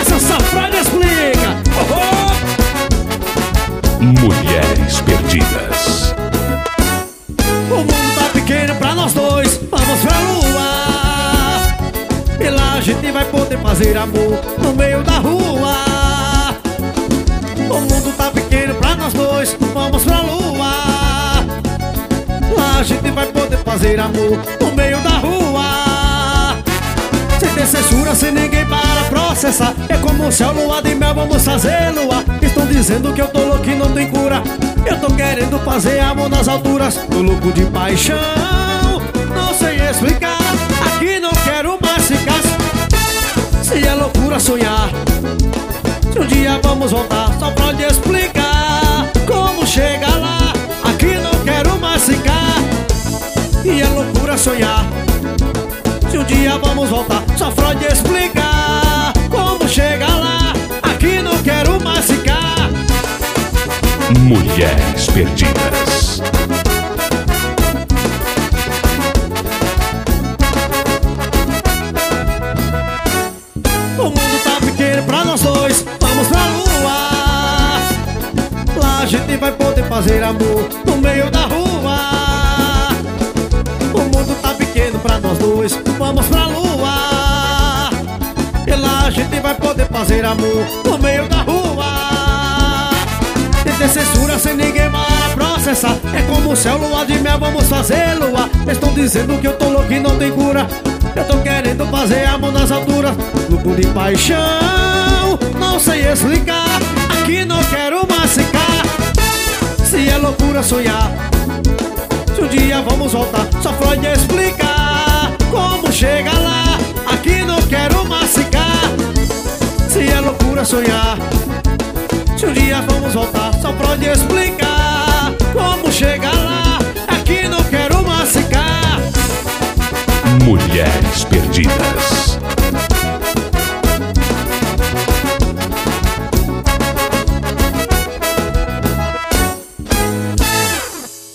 essa Safrade explica. Mulheres perdidas. O mundo tá pequeno pra nós dois, vamos pra lua. E lá a gente vai poder fazer amor no meio da rua. O mundo tá pequeno pra nós dois, vamos pra lua. Lá a gente vai poder fazer amor no meio da rua. Sem ter censura, sem ninguém para processar. É como se a lua de mel, vamos fazer lua. Estão dizendo que eu tô louco e não tem cura. Eu tô querendo fazer amor nas alturas. Tô louco de paixão, não sei explicar. Aqui não quero mais ficar. Se é loucura sonhar, se um dia vamos voltar, só pode explicar como chega lá. Aqui não quero mais ficar. E é loucura sonhar, se um dia vamos voltar, só Freud explicar como chega lá. Aqui não quero mais ficar. Mulheres perdidas. O mundo tá pequeno pra nós dois, vamos pra lua. Lá a gente vai poder fazer amor no meio da rua. O mundo tá pequeno pra nós dois, vamos pra lua. E lá a gente vai poder fazer amor no meio da rua. Sem ter censura, sem ninguém para processar. É como o céu, lua de mel, vamos fazer lua. Estão dizendo que eu tô louco e não tem cura. Eu tô querendo fazer amor nas alturas. Louco de paixão, não sei explicar. Aqui não quero mais ficar. Se é loucura sonhar, se um dia vamos voltar, só Freud explicar como chega lá. Aqui não quero mais ficar. Se é loucura sonhar, se um dia vamos voltar, só Freud explicar como chega lá. Aqui não quero mais ficar. Mulheres perdidas.